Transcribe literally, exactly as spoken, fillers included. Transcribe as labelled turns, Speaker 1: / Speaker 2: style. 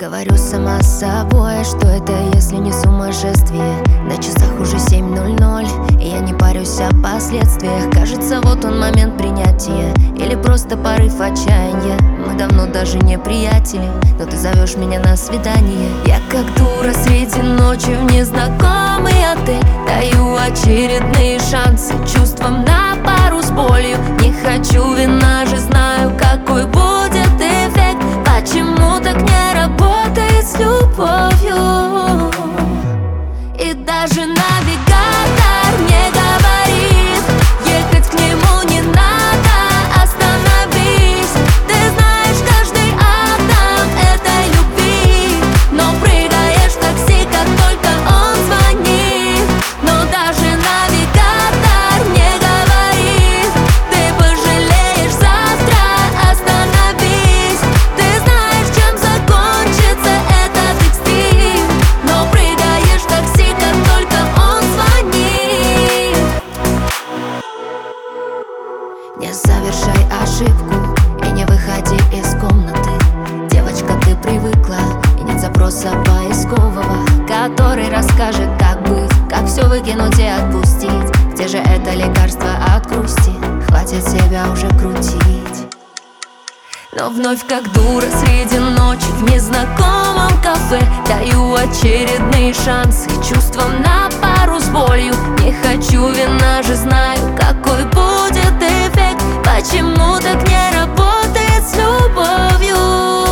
Speaker 1: Говорю сама с собой, что это если не сумасшествие. На часах уже семь ноль ноль, и я не парюсь о последствиях. Кажется, вот он момент принятия, или просто порыв отчаяния. Мы давно даже не приятели, но ты зовешь меня на свидание. Я как дура среди ночи в незнакомый отель даю очередные шансы чувствам на пару с болью. Не хочу вина, же знаю, какой будет эффект. Почему так не работает с любовью? И даже навигатор мне говорит: ехать к нему не надо, остановись. Ты знаешь каждый атом этой любви, но прыгаешь в такси, как только он звонит. Но даже навигатор мне говорит: ты пожалеешь завтра, остановись. Ты знаешь, чем закончится этот экстрим, но прыгаешь в такси, как только он звонит. Не совершай ошибку и не выходи из комнаты. Девочка, ты привыкла, и нет запроса поискового, который расскажет, как быть, как все выкинуть и отпустить. Где же это лекарство от грусти? Хватит себя уже крутить. Но вновь как дура среди ночи в незнакомом кафе даю очередные шансы чувствам на пару с болью. Не хочу вина, же знаю, какой будет эффект. Почему так не работает с любовью?